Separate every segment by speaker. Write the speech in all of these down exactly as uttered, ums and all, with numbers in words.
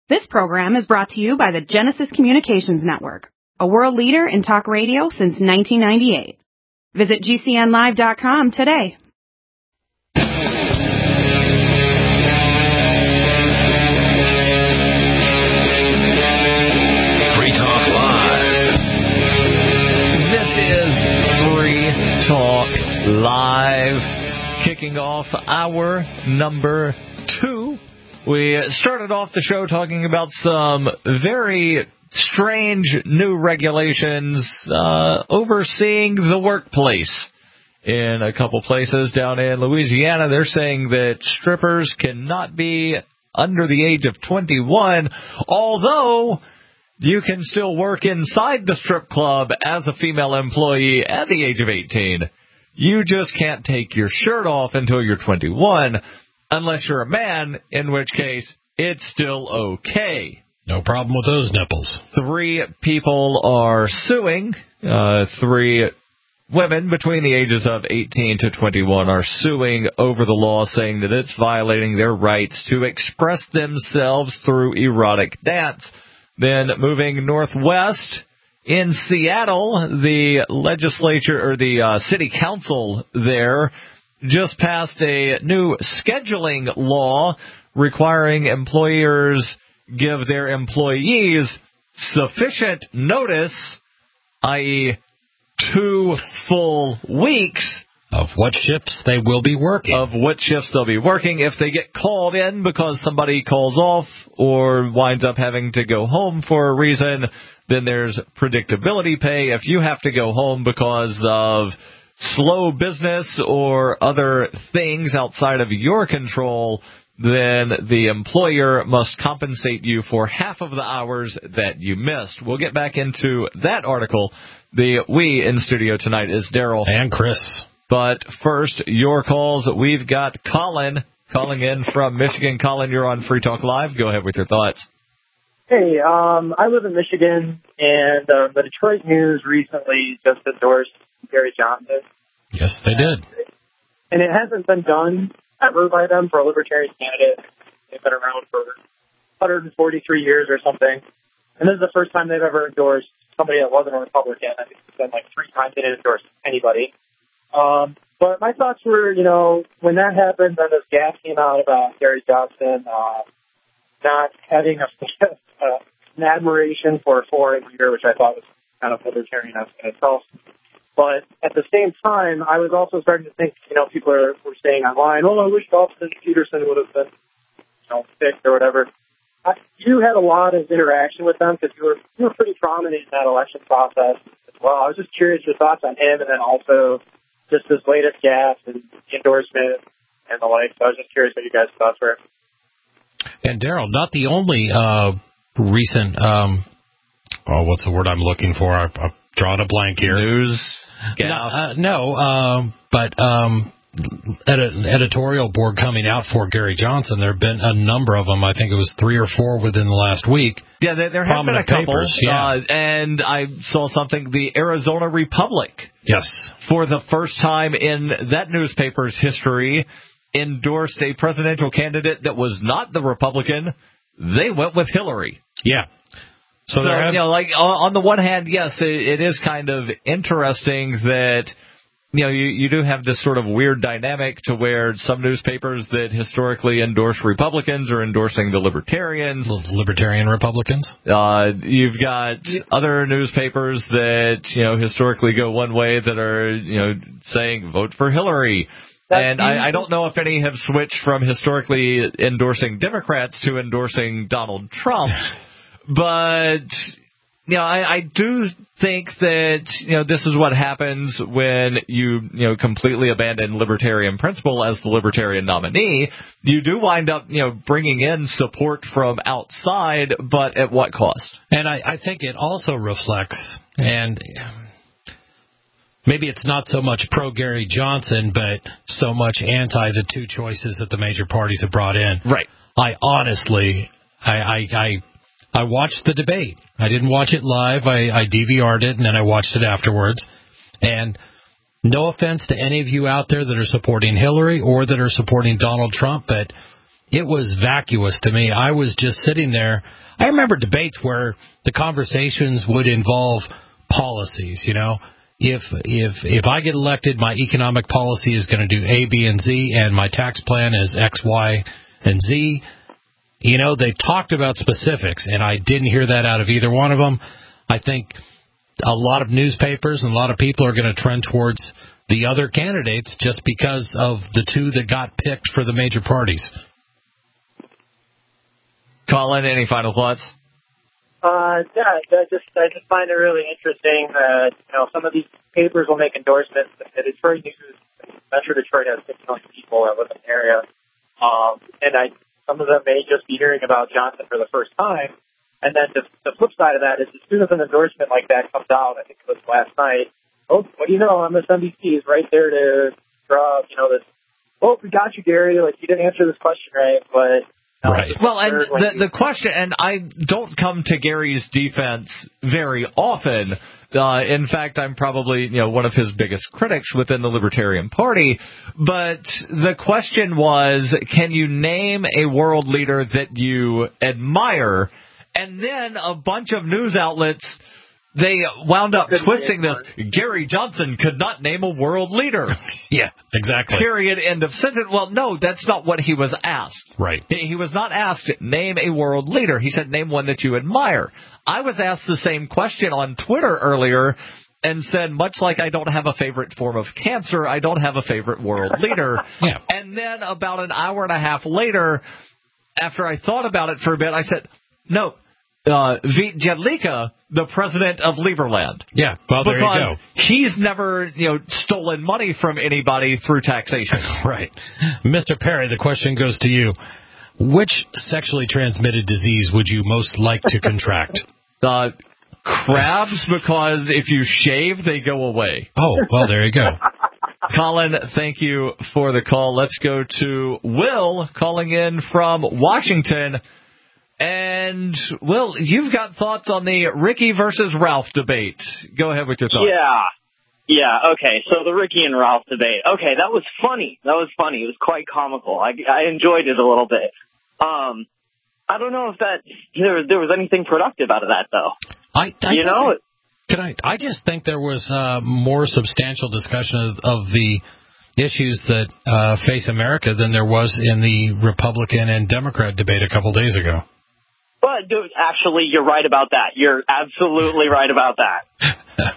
Speaker 1: This program is brought to you by the Genesis Communications Network, a world leader in talk radio since nineteen ninety-eight. Visit G C N live dot com today.
Speaker 2: Free Talk Live.
Speaker 3: This is Free Talk Live, kicking off our number two. We started off the show talking about some very strange new regulations uh, overseeing the workplace. In a couple places down in Louisiana, they're saying that strippers cannot be under the age of twenty-one, although you can still work inside the strip club as a female employee at the age of eighteen. You just can't take your shirt off until you're twenty-one. Unless you're a man, in which case it's still okay.
Speaker 4: No problem with those nipples.
Speaker 3: Three people are suing. Uh, three women between the ages of eighteen to twenty-one are suing over the law, saying that it's violating their rights to express themselves through erotic dance. Then moving northwest in Seattle, the legislature or the uh, city council there just passed a new scheduling law requiring employers give their employees sufficient notice, that is two full weeks,
Speaker 4: of what shifts they will be working.
Speaker 3: Of what shifts they'll be working. If they get called in because somebody calls off or winds up having to go home for a reason, then there's predictability pay. If you have to go home because of slow business or other things outside of your control, then the employer must compensate you for half of the hours that you missed. We'll get back into that article. The we in studio tonight is Daryl
Speaker 4: and Chris.
Speaker 3: But first, your calls. We've got Colin calling in from Michigan. Colin, you're on Free Talk Live. Go ahead with your thoughts.
Speaker 5: Hey, um, I live in Michigan, and uh, the Detroit News recently just endorsed Gary Johnson.
Speaker 4: Yes, they did.
Speaker 5: And it hasn't been done ever by them for a libertarian candidate. They've been around for one hundred forty-three years or something. And this is the first time they've ever endorsed somebody that wasn't a Republican. I think it's been like three times they didn't endorse anybody. Um, but my thoughts were, you know, when that happened, then this gas came out about Gary Johnson uh, not having a, uh, an admiration for a foreign leader, which I thought was kind of libertarian in itself. But at the same time, I was also starting to think, you know, people are, were saying online, oh, I wish Austin Peterson would have been, you know, picked or whatever. I, you had a lot of interaction with them because you were, you were pretty prominent in that election process as well. I was just curious your thoughts on him and then also just his latest gas and endorsement and the like. So I was just curious what you guys' thoughts were.
Speaker 4: And Daryl, not the only uh, recent, um, oh, what's the word I'm looking for? I, I've drawn a blank here.
Speaker 3: News.
Speaker 4: No, uh, no um, but um, edit, editorial board coming out for Gary Johnson, there have been a number of them. I think it was three or four within the last week.
Speaker 3: Yeah, there, there have been a couple.
Speaker 4: Papers, yeah.
Speaker 3: uh, and I saw something, the Arizona Republic.
Speaker 4: Yes.
Speaker 3: For the first time in that newspaper's history, endorsed a presidential candidate that was not the Republican. They went with Hillary.
Speaker 4: Yeah.
Speaker 3: So, so have, you know, like on the one hand, yes, it, it is kind of interesting that, you know, you, you do have this sort of weird dynamic to where some newspapers that historically endorse Republicans are endorsing the Libertarians.
Speaker 4: Libertarian Republicans?
Speaker 3: Uh, you've got other newspapers that, you know, historically go one way that are, you know, saying vote for Hillary. That's and I, I don't know if any have switched from historically endorsing Democrats to endorsing Donald Trump. But, you know, I, I do think that, you know, this is what happens when you, you know, completely abandon libertarian principle as the libertarian nominee. You do wind up, you know, bringing in support from outside, but at what cost?
Speaker 4: And I, I think it also reflects, and maybe it's not so much pro-Gary Johnson, but so much anti the two choices that the major parties have brought in.
Speaker 3: Right.
Speaker 4: I honestly, I... I, I I watched the debate. I didn't watch it live. I, I D V R'd it, and then I watched it afterwards. And no offense to any of you out there that are supporting Hillary or that are supporting Donald Trump, but it was vacuous to me. I was just sitting there. I remember debates where the conversations would involve policies, you know. If if if I get elected, my economic policy is going to do A, B, and Z, and my tax plan is X, Y, and Z. You know, they talked about specifics, and I didn't hear that out of either one of them. I think a lot of newspapers and a lot of people are going to trend towards the other candidates just because of the two that got picked for the major parties.
Speaker 3: Colin, any final thoughts?
Speaker 5: Uh, yeah, I just I just find it really interesting that you know some of these papers will make endorsements. The Detroit News, Metro Detroit has six million people that live in the area, um, and I some of them may just be hearing about Johnson for the first time. And then the, the flip side of that is as soon as an endorsement like that comes out, I think it was last night. Oh, what do you know? M S N B C is right there to draw, you know, this. Oh, we got you, Gary. Like you didn't answer this question right, but.
Speaker 3: Right. Well, and the, the question, and I don't come to Gary's defense very often. Uh, in fact, I'm probably, you know, one of his biggest critics within the Libertarian Party. But the question was, can you name a world leader that you admire? And then a bunch of news outlets, they wound up twisting this. Gary Johnson could not name a world leader.
Speaker 4: Yeah, exactly.
Speaker 3: Period. End of sentence. Well, no, that's not what he was asked.
Speaker 4: Right.
Speaker 3: He, he was not asked, name a world leader. He said, name one that you admire. I was asked the same question on Twitter earlier and said, much like I don't have a favorite form of cancer, I don't have a favorite world leader.
Speaker 4: Yeah.
Speaker 3: And then about an hour and a half later, after I thought about it for a bit, I said, no. Uh, Vít Jedlička, the president of Liberland.
Speaker 4: Yeah, well, there
Speaker 3: because
Speaker 4: you go.
Speaker 3: He's never, you know, stolen money from anybody through taxation.
Speaker 4: Right. Mister Perry, the question goes to you. Which sexually transmitted disease would you most like to contract?
Speaker 3: Uh, crabs, because if you shave, they go away.
Speaker 4: Oh, well, there you go.
Speaker 3: Colin, thank you for the call. Let's go to Will calling in from Washington. And, Will, you've got thoughts on the Ricky versus Ralph debate. Go ahead with your thoughts.
Speaker 6: Yeah. Yeah, okay. So the Ricky and Ralph debate. Okay, that was funny. That was funny. It was quite comical. I, I enjoyed it a little bit. Um, I don't know if that there, there was anything productive out of that, though.
Speaker 4: I, I
Speaker 6: you know?
Speaker 4: Can I, I just think there was uh, more substantial discussion of, of the issues that uh, face America than there was in the Republican and Democrat debate a couple days ago.
Speaker 6: But, dude, actually, you're right about that. You're absolutely right about that.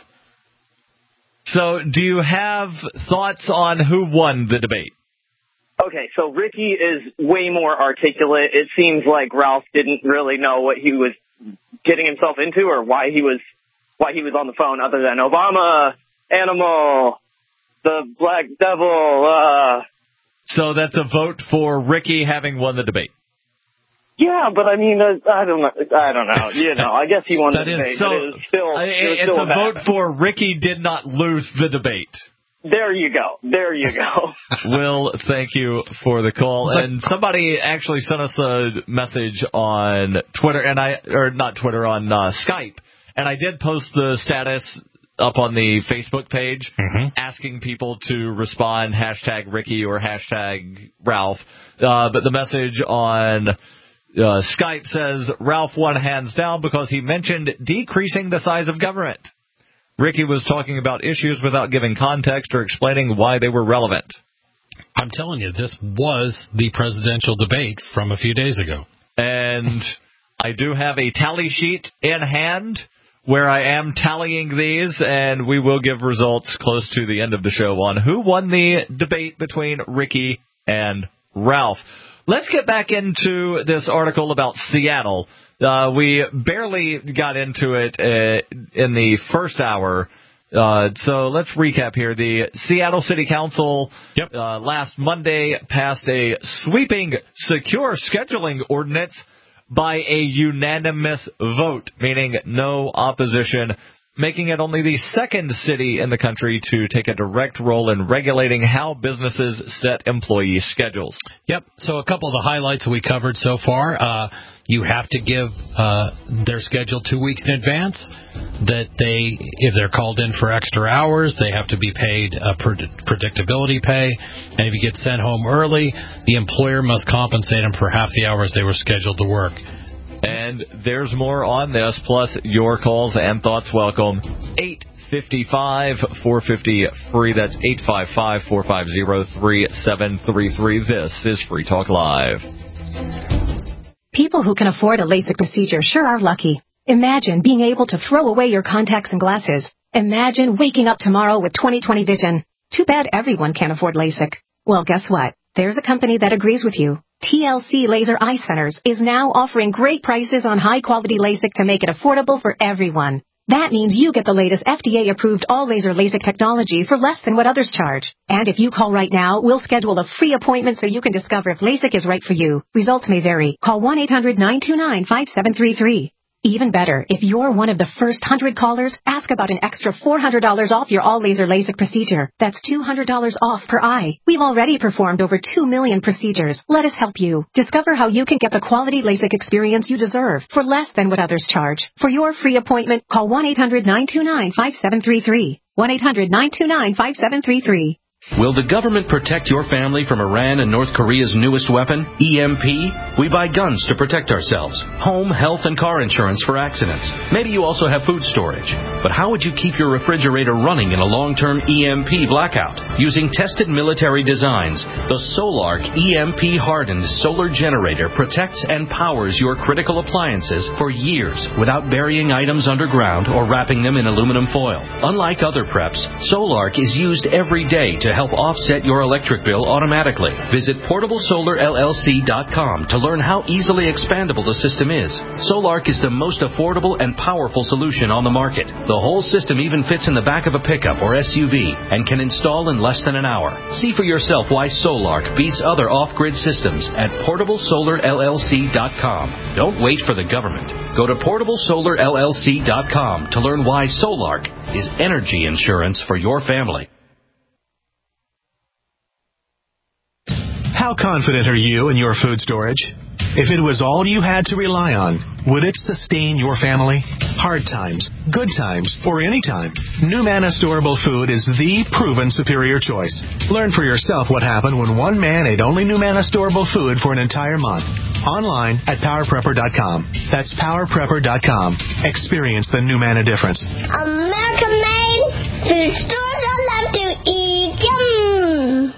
Speaker 3: So, do you have thoughts on who won the debate?
Speaker 6: Okay, so Ricky is way more articulate. It seems like Ralph didn't really know what he was getting himself into or why he was why he was on the phone other than Obama, animal, the black devil. Uh...
Speaker 3: So that's a vote for Ricky having won the debate.
Speaker 6: Yeah, but I mean, uh, I don't know. I don't know. You know, I guess he won the debate.
Speaker 3: So,
Speaker 6: but it was still,
Speaker 3: I,
Speaker 6: it was
Speaker 3: it's
Speaker 6: still
Speaker 3: a vote for Ricky did not lose the debate.
Speaker 6: There you go. There you go.
Speaker 3: Will, thank you for the call. And somebody actually sent us a message on Twitter, and I or not Twitter, on uh, Skype, and I did post the status up on the Facebook page, mm-hmm. asking people to respond hashtag Ricky or hashtag Ralph. Uh, but the message on Uh, Skype says, Ralph won hands down because he mentioned decreasing the size of government. Ricky was talking about issues without giving context or explaining why they were relevant.
Speaker 4: I'm telling you, this was the presidential debate from a few days ago.
Speaker 3: And I do have a tally sheet in hand where I am tallying these, and we will give results close to the end of the show on who won the debate between Ricky and Ralph. Let's get back into this article about Seattle. Uh, we barely got into it uh, in the first hour, uh, so let's recap here. The Seattle City Council yep. uh, last Monday passed a sweeping secure scheduling ordinance by a unanimous vote, meaning no opposition, making it only the second city in the country to take a direct role in regulating how businesses set employee schedules.
Speaker 4: Yep. So a couple of the highlights that we covered so far. Uh, you have to give uh, their schedule two weeks in advance. That they, if they're called in for extra hours, they have to be paid a pred- predictability pay. And if you get sent home early, the employer must compensate them for half the hours they were scheduled to work.
Speaker 3: And there's more on this, plus your calls and thoughts welcome. eight five five, four five zero, free. That's eight five five, four five zero, three seven three three. This is Free Talk Live.
Speaker 7: People who can afford a LASIK procedure sure are lucky. Imagine being able to throw away your contacts and glasses. Imagine waking up tomorrow with twenty twenty vision. Too bad everyone can't afford LASIK. Well, guess what? There's a company that agrees with you. T L C Laser Eye Centers is now offering great prices on high-quality LASIK to make it affordable for everyone. That means you get the latest F D A-approved all-laser LASIK technology for less than what others charge. And if you call right now, we'll schedule a free appointment so you can discover if LASIK is right for you. Results may vary. Call one eight hundred, nine two nine, five seven three three. Even better, if you're one of the first one hundred callers, ask about an extra four hundred dollars off your all-laser LASIK procedure. That's two hundred dollars off per eye. We've already performed over two million procedures. Let us help you. Discover how you can get the quality LASIK experience you deserve for less than what others charge. For your free appointment, call one eight hundred, nine two nine, five seven three three. one eight hundred, nine two nine, five seven three three.
Speaker 2: Will the government protect your family from Iran and North Korea's newest weapon, E M P? We buy guns to protect ourselves, home, health, and car insurance for accidents. Maybe you also have food storage. But how would you keep your refrigerator running in a long-term E M P blackout? Using tested military designs, the Solark E M P-hardened solar generator protects and powers your critical appliances for years without burying items underground or wrapping them in aluminum foil. Unlike other preps, Solark is used every day to help offset your electric bill automatically. Visit portable solar L L C dot com to learn how easily expandable the system is. Solark is the most affordable and powerful solution on the market. The whole system even fits in the back of a pickup or S U V and can install in less than an hour. See for yourself why Solark beats other off-grid systems at portable solar L L C dot com. Don't wait for the government. Go to portable solar L L C dot com to learn why Solark is energy insurance for your family.
Speaker 8: How confident are you in your food storage? If it was all you had to rely on, would it sustain your family? Hard times, good times, or any time, NuManna Storable Food is the proven superior choice. Learn for yourself what happened when one man ate only NuManna Storable Food for an entire month. Online at power prepper dot com. That's power prepper dot com. Experience the NuManna difference.
Speaker 9: American made food stores I love to eat. Yum!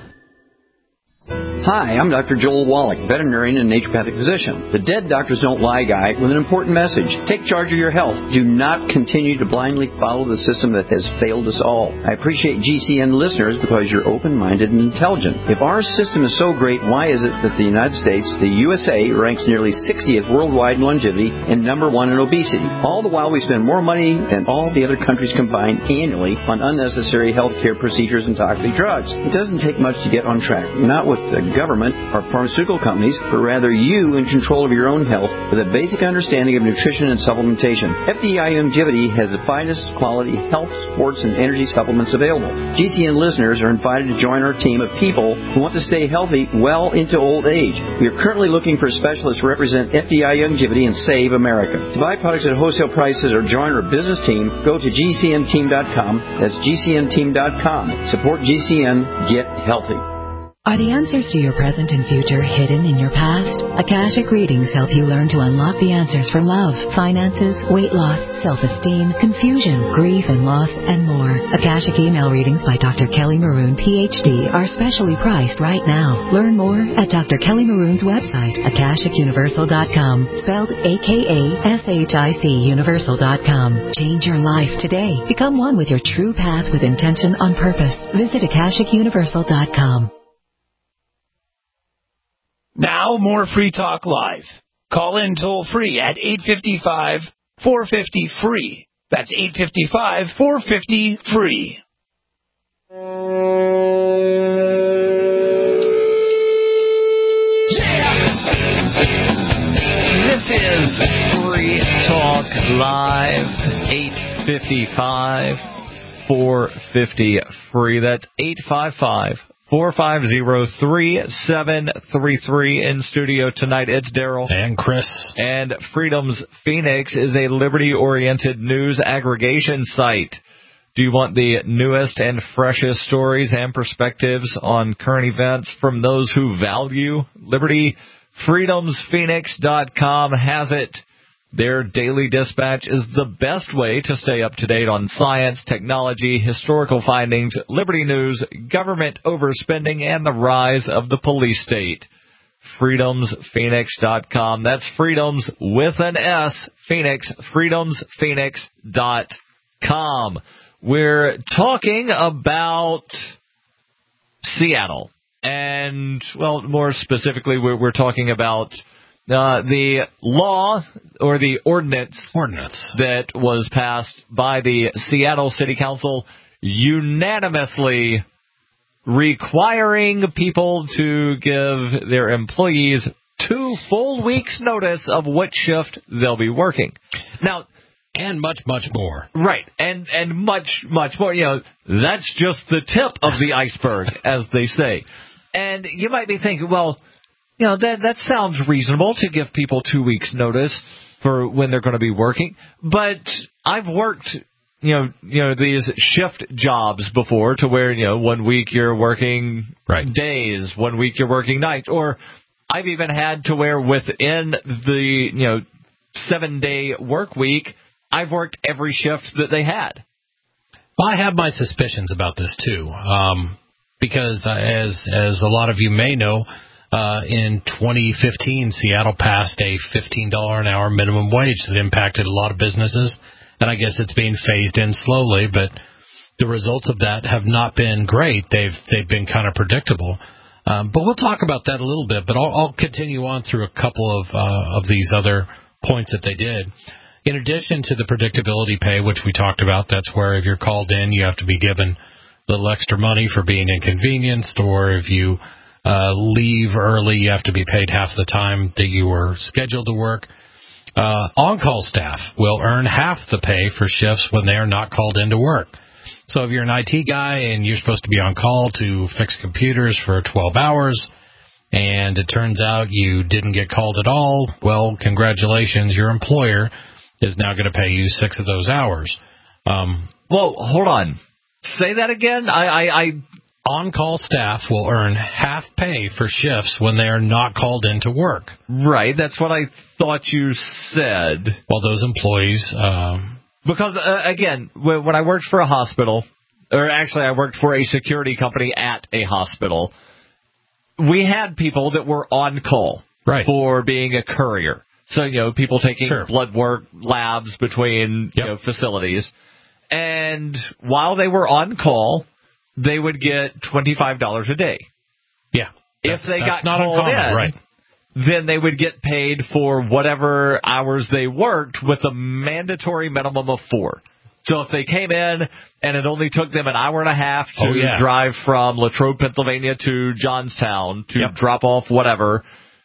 Speaker 10: Hi, I'm Doctor Joel Wallach, veterinarian and naturopathic physician. The Dead Doctors Don't Lie guy with an important message. Take charge of your health. Do not continue to blindly follow the system that has failed us all. I appreciate G C N listeners because you're open-minded and intelligent. If our system is so great, why is it that the United States, the U S A, ranks nearly sixtieth worldwide in longevity and number one in obesity? All the while we spend more money than all the other countries combined annually on unnecessary health care procedures and toxic drugs. It doesn't take much to get on track. Not with the government or pharmaceutical companies, but rather you in control of your own health with a basic understanding of nutrition and supplementation. F D I Longevity has the finest quality health, sports, and energy supplements available. G C N listeners are invited to join our team of people who want to stay healthy well into old age. We are currently looking for specialists to represent F D I Longevity and Save America. To buy products at wholesale prices or join our business team, go to G C N team dot com. That's G C N team dot com. Support G C N. Get healthy.
Speaker 11: Are the answers to your present and future hidden in your past? Akashic Readings help you learn to unlock the answers for love, finances, weight loss, self-esteem, confusion, grief and loss, and more. Akashic Email Readings by Doctor Kelly Maroon, P H D, are specially priced right now. Learn more at Doctor Kelly Maroon's website, akashic universal dot com, spelled A K A S H I C universal dot com. Change your life today. Become one with your true path with intention on purpose. Visit akashic universal dot com.
Speaker 12: Now, more Free Talk Live. Call in toll-free at eight five five, four five zero, free. That's eight five five, four five zero, free.
Speaker 3: This is Free Talk Live, eight five five, four five zero, free. That's eight five five, four five zero, three seven three three. In studio tonight, it's Daryl.
Speaker 4: And Chris.
Speaker 3: And Freedom's Phoenix is a liberty-oriented news aggregation site. Do you want the newest and freshest stories and perspectives on current events from those who value liberty? freedoms phoenix dot com has it. Their daily dispatch is the best way to stay up to date on science, technology, historical findings, liberty news, government overspending, and the rise of the police state. freedoms phoenix dot com. That's Freedoms with an S, Phoenix, freedoms phoenix dot com. We're talking about Seattle. And, well, more specifically, we're, we're talking about uh, the law or the ordinance,
Speaker 4: ordinance
Speaker 3: that was passed by the Seattle City Council unanimously requiring people to give their employees two full weeks' notice of what shift they'll be working. Now,
Speaker 4: and much, much more.
Speaker 3: Right, and and much, much more. You know, that's just the tip of the iceberg, as they say. And you might be thinking, well, you know, that that sounds reasonable to give people two weeks' notice for when they're going to be working. But I've worked, you know, you know, these shift jobs before, to where, you know, one week you're working
Speaker 4: right.
Speaker 3: days, one week you're working nights, or I've even had to where within the, you know, seven-day work week, I've worked every shift that they had.
Speaker 4: Well, I have my suspicions about this, too, um, because uh, as as a lot of you may know, uh, in twenty fifteen, Seattle passed a fifteen dollars an hour minimum wage that impacted a lot of businesses, and I guess it's being phased in slowly, but the results of that have not been great. They've they've been kind of predictable. Um, but we'll talk about that a little bit, but I'll, I'll continue on through a couple of uh, of these other points that they did. In addition to the predictability pay, which we talked about, that's where if you're called in, you have to be given a little extra money for being inconvenienced, or if you uh, leave early, you have to be paid half the time that you were scheduled to work. Uh, on-call staff will earn half the pay for shifts when they are not called in to work. So if you're an I T guy and you're supposed to be on call to fix computers for twelve hours, and it turns out you didn't get called at all, well, congratulations, your employer is now going to pay you six of those hours. Um,
Speaker 3: Whoa, hold on. Say that again? I, I, I
Speaker 4: On-call staff will earn half pay for shifts when they are not called in to work.
Speaker 3: Right, that's what I thought you said.
Speaker 4: Well, those employees... Um,
Speaker 3: because, uh, again, when I worked for a hospital, or actually I worked for a security company at a hospital, we had people that were on call
Speaker 4: right.
Speaker 3: for being a courier. So, you know, people taking
Speaker 4: sure.
Speaker 3: blood work labs between
Speaker 4: yep.
Speaker 3: you know, facilities. And while they were on call, they would get twenty-five dollars a day.
Speaker 4: Yeah.
Speaker 3: If they
Speaker 4: that's
Speaker 3: got
Speaker 4: not
Speaker 3: called
Speaker 4: uncommon,
Speaker 3: in,
Speaker 4: right.
Speaker 3: then they would get paid for whatever hours they worked with a mandatory minimum of four. So if they came in and it only took them an hour and a half to
Speaker 4: oh, yeah.
Speaker 3: drive from Latrobe, Pennsylvania to Johnstown to
Speaker 4: yep.
Speaker 3: drop off whatever,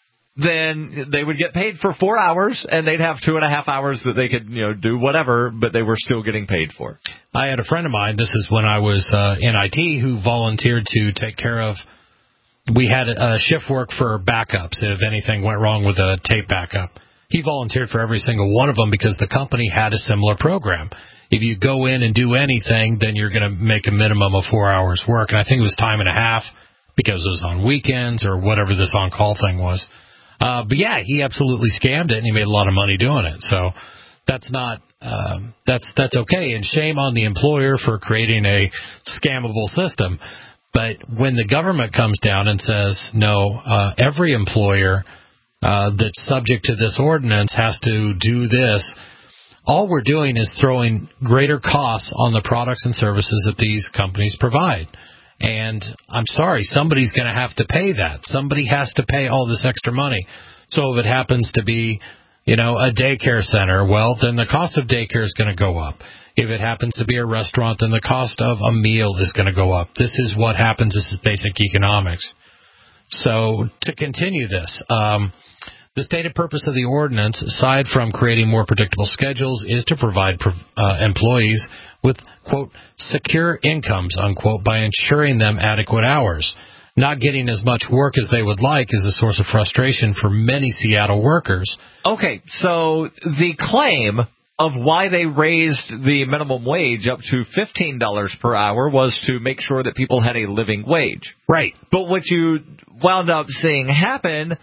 Speaker 3: then they would get paid for four hours, and they'd have two and a half hours that they could, you know, do whatever, but they were still getting paid for.
Speaker 4: I had a friend of mine, this is when I was uh, in I T, who volunteered to take care of, we had a shift work for backups if anything went wrong with a tape backup. He volunteered for every single one of them because the company had a similar program. If you go in and do anything, then you're going to make a minimum of four hours work, and I think it was time and a half because it was on weekends or whatever this on-call thing was. Uh, but yeah, he absolutely scammed it, and he made a lot of money doing it. So that's not um, that's that's okay. And shame on the employer for creating a scammable system. But when the government comes down and says no, uh, every employer uh, that's subject to this ordinance has to do this, all we're doing is throwing greater costs on the products and services that these companies provide. And I'm sorry, somebody's going to have to pay that. Somebody has to pay all this extra money. So if it happens to be, you know, a daycare center, well, then the cost of daycare is going to go up. If it happens to be a restaurant, then the cost of a meal is going to go up. This is what happens. This is basic economics. So to continue this, um, The stated purpose of the ordinance, aside from creating more predictable schedules, is to provide uh, employees with, quote, secure incomes, unquote, by ensuring them adequate hours. Not getting as much work as they would like is a source of frustration for many Seattle workers.
Speaker 3: Okay, so the claim of why they raised the minimum wage up to fifteen dollars per hour was to make sure that people had a living wage.
Speaker 4: Right.
Speaker 3: But what you wound up seeing happen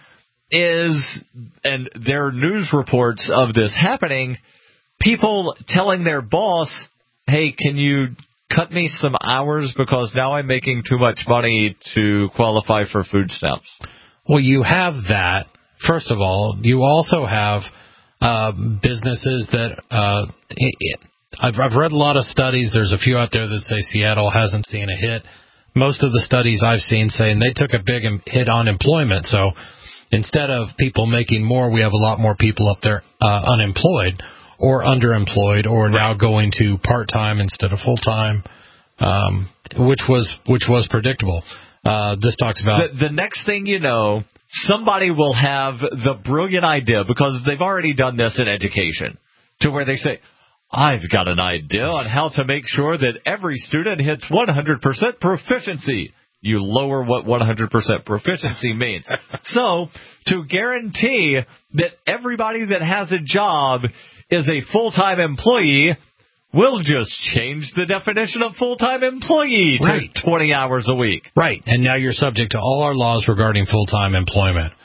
Speaker 3: is, and there are news reports of this happening, people telling their boss, hey, can you cut me some hours because now I'm making too much money to qualify for food stamps.
Speaker 4: Well, you have that. First of all, you also have uh, businesses that uh, it, it, I've, I've read a lot of studies. There's a few out there that say Seattle hasn't seen a hit. Most of the studies I've seen saying they took a big hit on employment. So instead of people making more, we have a lot more people up there uh, unemployed or underemployed, or now going to part-time instead of full-time, um, which was which was predictable. Uh, this talks about...
Speaker 3: The, the next thing you know, somebody will have the brilliant idea, because they've already done this in education, to where they say, I've got an idea on how to make sure that every student hits one hundred percent proficiency. You lower what one hundred percent proficiency means. So, to guarantee that everybody that has a job is a full-time employee, we'll just change the definition of full-time employee to
Speaker 4: right.
Speaker 3: twenty hours a week.
Speaker 4: Right, and now you're subject to all our laws regarding full-time employment.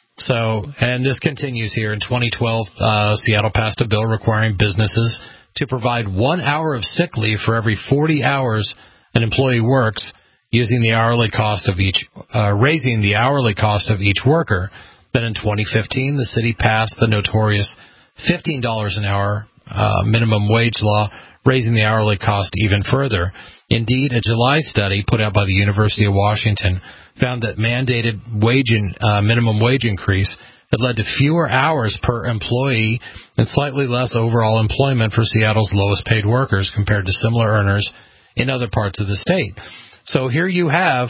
Speaker 4: So, and this continues here. In twenty twelve, uh, Seattle passed a bill requiring businesses to provide one hour of sick leave for every forty hours an employee works, using the hourly cost of each, uh, raising the hourly cost of each worker. Then in twenty fifteen, the city passed the notorious fifteen dollars an hour uh, minimum wage law, raising the hourly cost even further. Indeed, a July study put out by the University of Washington found that mandated wage in, uh, minimum wage increase had led to fewer hours per employee and slightly less overall employment for Seattle's lowest paid workers compared to similar earners in other parts of the state. So here you have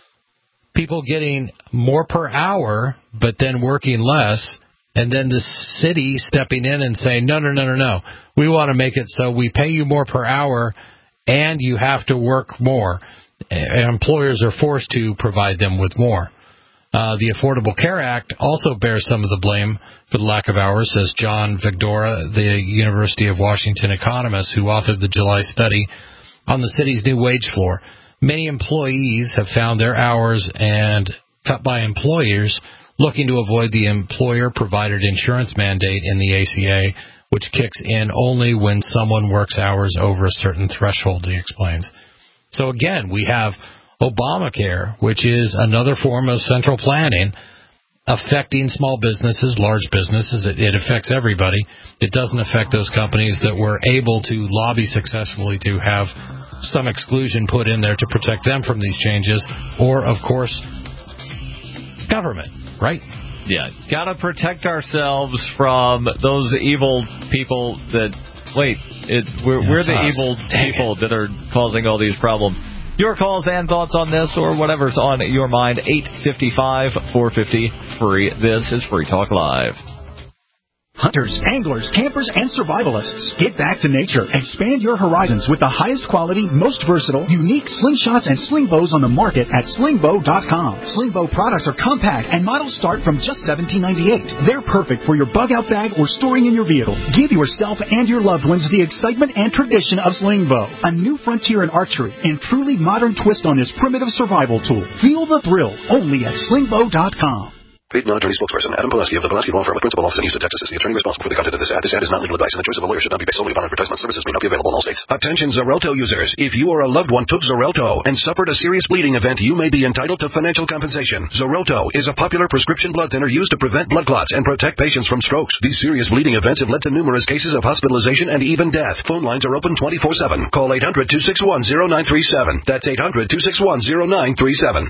Speaker 4: people getting more per hour, but then working less, and then the city stepping in and saying, no, no, no, no, no. We want to make it so we pay you more per hour, and you have to work more. And employers are forced to provide them with more. Uh, the Affordable Care Act also bears some of the blame for the lack of hours, says John Vigdora, the University of Washington economist who authored the July study on the city's new wage floor. Many employees have found their hours and cut by employers looking to avoid the employer-provided insurance mandate in the A C A, which kicks in only when someone works hours over a certain threshold, he explains. So again, we have Obamacare, which is another form of central planning affecting small businesses, large businesses. It, it affects everybody. It doesn't affect those companies that were able to lobby successfully to have some exclusion put in there to protect them from these changes, or, of course, government, right?
Speaker 3: Yeah, got to protect ourselves from those evil people that, wait, it, we're,
Speaker 4: yeah,
Speaker 3: we're the
Speaker 4: us.
Speaker 3: evil
Speaker 4: Dang
Speaker 3: people
Speaker 4: it.
Speaker 3: that are causing all these problems. Your calls and thoughts on this or whatever's on your mind, eight five five, four five zero, free. This is Free Talk Live.
Speaker 13: Hunters, anglers, campers, and survivalists. Get back to nature. Expand your horizons with the highest quality, most versatile, unique slingshots and sling bows on the market at sling bow dot com. Sling bow products are compact and models start from just seventeen ninety-eight. They're perfect for your bug out bag or storing in your vehicle. Give yourself and your loved ones the excitement and tradition of sling bow. A new frontier in archery and truly modern twist on this primitive survival tool. Feel the thrill only at sling bow dot com.
Speaker 14: Paid non-attorney spokesperson Adam Pulaski of the Pulaski Law Firm with principal office in Houston, Texas is the attorney responsible for the content of this ad. This ad is not legal advice, and the choice of a lawyer should not be based solely upon advertisement. Services may not be available in all states. Attention Xarelto users. If you or a loved one took Xarelto and suffered a serious bleeding event, you may be entitled to financial compensation. Xarelto is a popular prescription blood thinner used to prevent blood clots and protect patients from strokes. These serious bleeding events have led to numerous cases of hospitalization and even death. Phone lines are open twenty-four seven. Call eight hundred, two six one, zero nine three seven. That's eight hundred, two six one, zero nine three seven.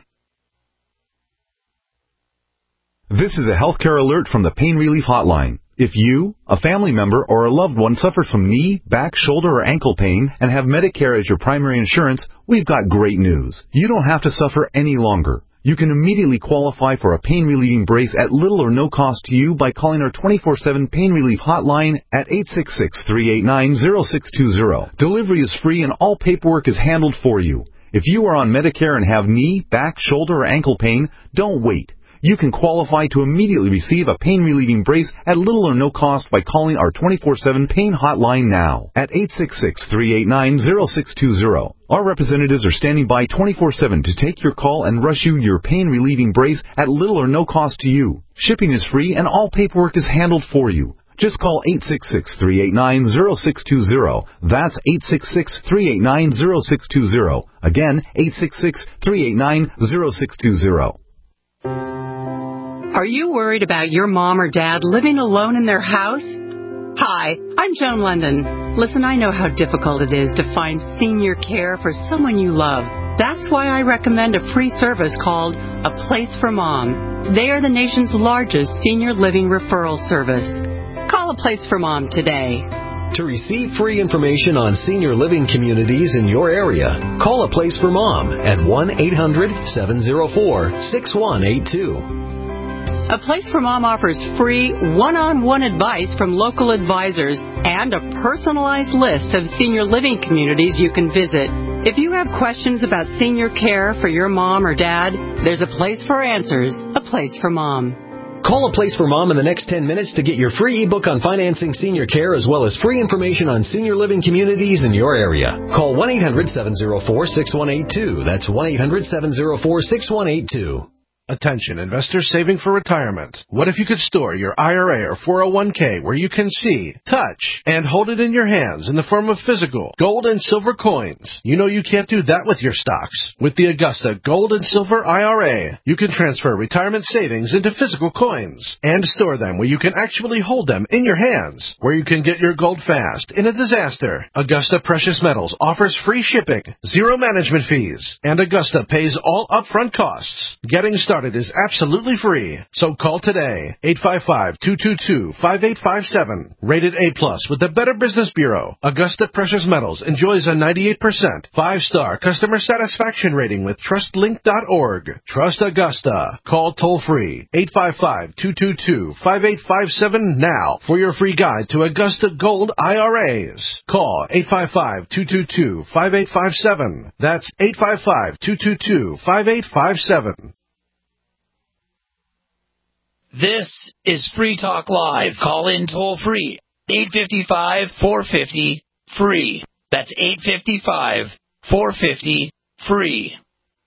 Speaker 15: This is a healthcare alert from the Pain Relief Hotline. If you, a family member, or a loved one suffers from knee, back, shoulder, or ankle pain and have Medicare as your primary insurance, we've got great news. You don't have to suffer any longer. You can immediately qualify for a pain-relieving brace at little or no cost to you by calling our twenty-four seven Pain Relief Hotline at eight six six, three eight nine, zero six two zero. Delivery is free and all paperwork is handled for you. If you are on Medicare and have knee, back, shoulder, or ankle pain, don't wait. You can qualify to immediately receive a pain-relieving brace at little or no cost by calling our twenty-four seven Pain Hotline now at eight six six, three eight nine, zero six two zero. Our representatives are standing by twenty-four seven to take your call and rush you your pain-relieving brace at little or no cost to you. Shipping is free and all paperwork is handled for you. Just call eight six six, three eight nine, zero six two zero. That's eight six six, three eight nine, zero six two zero. Again, eight six six, three eight nine, zero six two zero.
Speaker 1: Are you worried about your mom or dad living alone in their house? Hi, I'm Joan London. Listen, I know how difficult it is to find senior care for someone you love. That's why I recommend a free service called A Place for Mom. They are the nation's largest senior living referral service. Call A Place for Mom today.
Speaker 16: To receive free information on senior living communities in your area, call A Place for Mom at one eight hundred, seven oh four, six one eight two.
Speaker 1: A Place for Mom offers free one-on-one advice from local advisors and a personalized list of senior living communities you can visit. If you have questions about senior care for your mom or dad, there's a place for answers, A Place for Mom.
Speaker 16: Call A Place for Mom in the next ten minutes to get your free ebook on financing senior care as well as free information on senior living communities in your area. Call one eight hundred, seven oh four, six one eight two. That's one eight hundred, seven oh four, six one eight two.
Speaker 17: Attention, investors saving for retirement. What if you could store your I R A or four oh one k where you can see, touch, and hold it in your hands in the form of physical gold and silver coins? You know you can't do that with your stocks. With the Augusta Gold and Silver I R A, you can transfer retirement savings into physical coins and store them where you can actually hold them in your hands, where you can get your gold fast in a disaster. Augusta Precious Metals offers free shipping, zero management fees, and Augusta pays all upfront costs. Getting started Started is absolutely free. So call today, eight five five, two two two, five eight five seven. Rated A plus with the Better Business Bureau, Augusta Precious Metals enjoys a ninety-eight percent five-star customer satisfaction rating with trust link dot org. Trust Augusta. Call toll-free, eight five five, two two two, five eight five seven now for your free guide to Augusta Gold I R As. Call eight five five, two two two, five eight five seven. That's eight five five, two two two, five eight five seven.
Speaker 12: This is Free Talk Live. Call in toll free. eight five five, four five zero, free. That's eight five five, four five zero, free.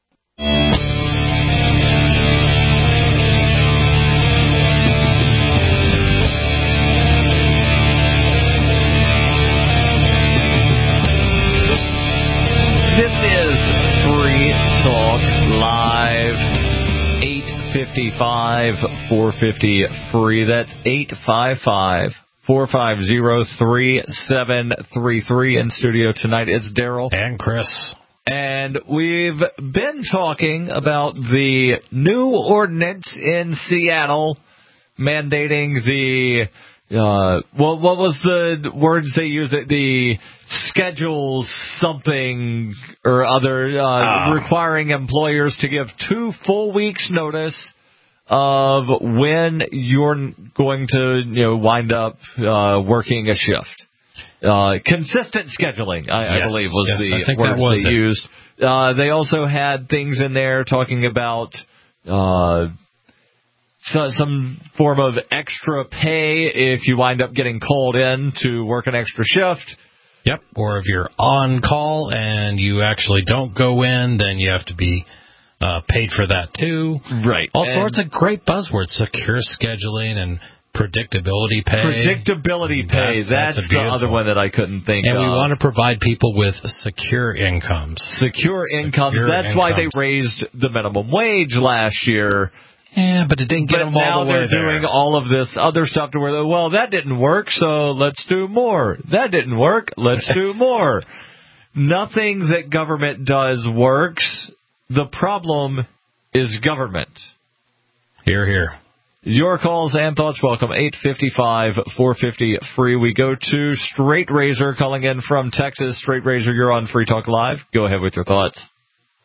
Speaker 3: This is Free Talk Live. eight five five, four five zero, free. That's eight five five, four five zero, three seven three three. In studio tonight is Daryl.
Speaker 4: And Chris.
Speaker 3: And we've been talking about the new ordinance in Seattle mandating the, uh, well, what was the words they used? The schedule something or other, uh, uh. requiring employers to give two full weeks notice of when you're going to, you know, wind up uh, working a shift. Uh, consistent scheduling, I, yes, I believe, was
Speaker 4: yes,
Speaker 3: the
Speaker 4: I think
Speaker 3: words
Speaker 4: that was
Speaker 3: they
Speaker 4: it.
Speaker 3: used. Uh, they also had things in there talking about uh, so, some form of extra pay if you wind up getting called in to work an extra shift.
Speaker 4: Yep, or if you're on call and you actually don't go in, then you have to be Uh, paid for that, too.
Speaker 3: Right.
Speaker 4: All
Speaker 3: and
Speaker 4: sorts of great buzzwords, secure scheduling and predictability pay.
Speaker 3: Predictability pay. That's, that's the other one that I couldn't think
Speaker 4: and
Speaker 3: of.
Speaker 4: And we want to provide people with secure incomes.
Speaker 3: Secure, secure incomes. That's incomes. Why they raised the minimum wage last year.
Speaker 4: Yeah, but it didn't get
Speaker 3: but
Speaker 4: them all the way
Speaker 3: there. Now they're doing all of this other stuff to where, they're, well, that didn't work, so let's do more. That didn't work, let's do more. Nothing that government does works. The problem is government.
Speaker 4: Hear, hear.
Speaker 3: Your calls and thoughts welcome. eight five five, four five zero, free. We go to Straight Razor calling in from Texas. Straight Razor, you're on Free Talk Live. Go ahead with your thoughts.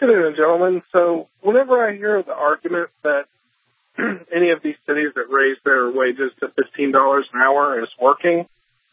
Speaker 18: Good evening, gentlemen. So whenever I hear the argument that any of these cities that raise their wages to fifteen dollars an hour is working,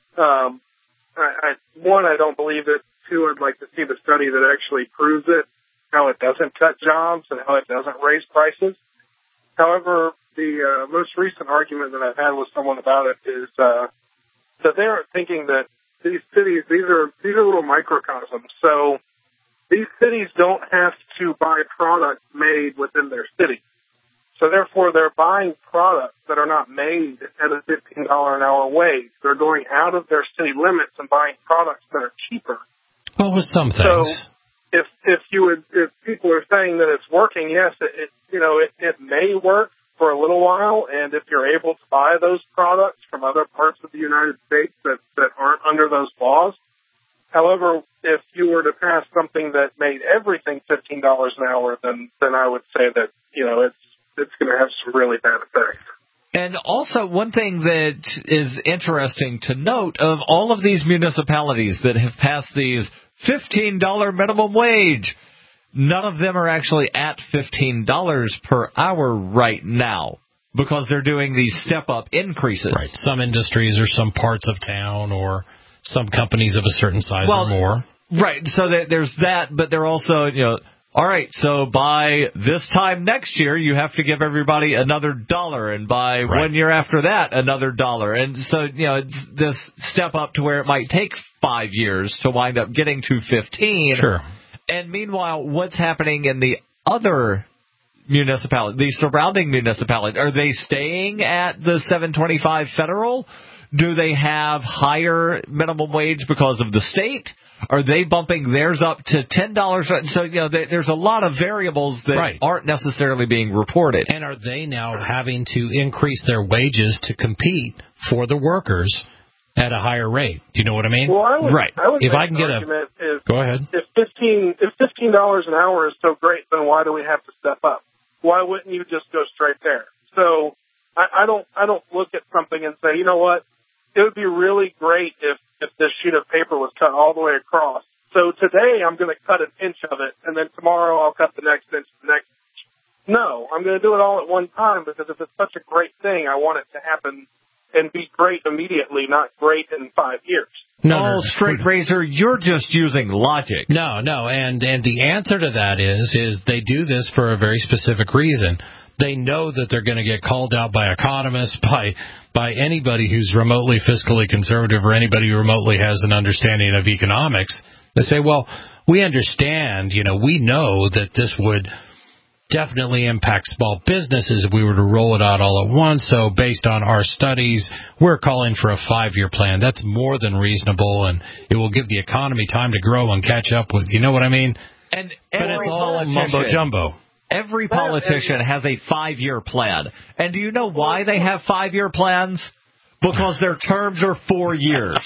Speaker 18: um, I, I, one, I don't believe it. Two, I'd like to see the study that actually proves it, how it doesn't cut jobs and how it doesn't raise prices. However, the uh, most recent argument that I've had with someone about it is uh, that they aren't thinking that these cities, these are these are little microcosms. So these cities don't have to buy products made within their city. So therefore, they're buying products that are not made at a fifteen dollars an hour wage. They're going out of their city limits and buying products that are cheaper.
Speaker 4: Well, with some things.
Speaker 18: So if if you would, if people are saying that it's working, yes, it, it you know it, it may work for a little while, and if you're able to buy those products from other parts of the United States that that aren't under those laws. However, if you were to pass something that made everything fifteen dollars an hour, then then I would say that you know it's it's going to have some really bad effects.
Speaker 3: And also, one thing that is interesting to note, of all of these municipalities that have passed these fifteen dollars minimum wage, none of them are actually at fifteen dollars per hour right now because they're doing these step-up increases.
Speaker 4: Right. Some industries or some parts of town or some companies of a certain size
Speaker 3: well,
Speaker 4: or more.
Speaker 3: Right. So that there's that, but they're also, you know, all right, so by this time next year, you have to give everybody another dollar, and by right. one year after that, another dollar. And so, you know, it's this step up to where it might take five years to wind up getting to fifteen.
Speaker 4: Sure.
Speaker 3: And meanwhile, what's happening in the other municipalities, the surrounding municipalities? Are they staying at the seven twenty-five federal? Do they have higher minimum wage because of the state? Are they bumping theirs up to ten dollars? So, you know, there's a lot of variables that
Speaker 4: right.
Speaker 3: aren't necessarily being reported.
Speaker 4: And are they now having to increase their wages to compete for the workers at a higher rate? Do you know what I mean?
Speaker 18: Well, I would,
Speaker 4: right.
Speaker 18: I would
Speaker 4: if
Speaker 18: make
Speaker 4: I can
Speaker 18: an
Speaker 4: get
Speaker 18: argument
Speaker 4: a
Speaker 18: is,
Speaker 4: go ahead.
Speaker 18: If fifteen if fifteen dollars an hour is so great, then why do we have to step up? Why wouldn't you just go straight there? So I, I don't I don't look at something and say, you know what, it would be really great if if this sheet of paper was cut all the way across. So today I'm going to cut an inch of it, and then tomorrow I'll cut the next inch, the next inch. No, I'm going to do it all at one time because if it's such a great thing, I want it to happen and be great immediately, not great in five years.
Speaker 3: No, oh, no, straight razor, you're just using logic.
Speaker 4: No, no, and and the answer to that is is they do this for a very specific reason. They know that they're going to get called out by economists, by by anybody who's remotely fiscally conservative or anybody who remotely has an understanding of economics. They say, well, we understand, you know, we know that this would definitely impact small businesses if we were to roll it out all at once. So based on our studies, we're calling for a five-year plan. That's more than reasonable, and it will give the economy time to grow and catch up with, you know what I mean?
Speaker 3: And
Speaker 4: but it's all mumbo-jumbo.
Speaker 3: Every politician has a five-year plan. And do you know why they have five-year plans? Because their terms are four years.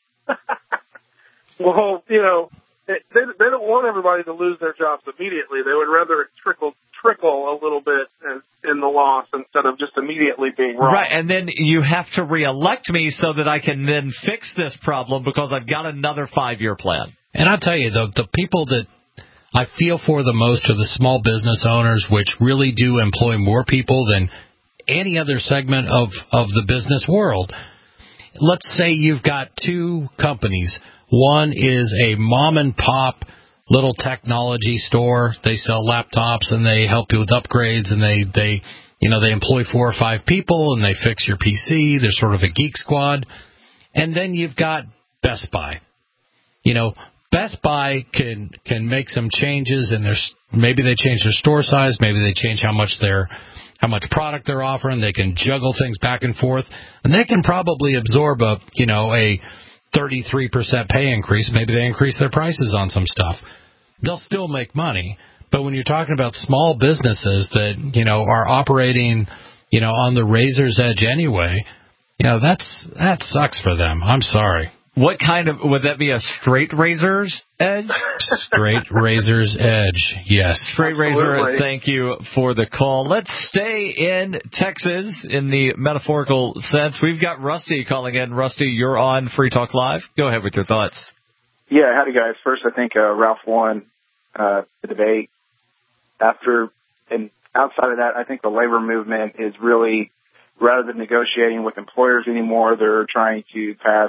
Speaker 18: Well, you know, they, they they don't want everybody to lose their jobs immediately. They would rather it trickle trickle a little bit in, in the loss instead of just immediately being wrong.
Speaker 3: Right, and then you have to reelect me so that I can then fix this problem because I've got another five-year plan.
Speaker 4: And I'll tell you, the the people that I feel for the most are the small business owners, which really do employ more people than any other segment of, of the business world. Let's say you've got two companies. One is a mom-and-pop little technology store. They sell laptops, and they help you with upgrades, and they, they, you know, they employ four or five people, and they fix your P C. They're sort of a geek squad. And then you've got Best Buy. You know, Best Buy can can make some changes, and there's maybe they change their store size, maybe they change how much they're how much product they're offering. They can juggle things back and forth, and they can probably absorb a you know a thirty-three percent pay increase. Maybe they increase their prices on some stuff. They'll still make money, but when you're talking about small businesses that you know are operating you know on the razor's edge anyway, you know that's that sucks for them. I'm sorry.
Speaker 3: What kind of, would that be a straight razor's edge?
Speaker 4: Straight razor's edge, yes.
Speaker 3: Straight razor, thank you for the call. Let's stay in Texas in the metaphorical sense. We've got Rusty calling in. Rusty, you're on Free Talk Live. Go ahead with your thoughts.
Speaker 19: Yeah, howdy guys. First, I think uh, Ralph won uh, the debate. after and outside of that, I think the labor movement is really, rather than negotiating with employers anymore, they're trying to pass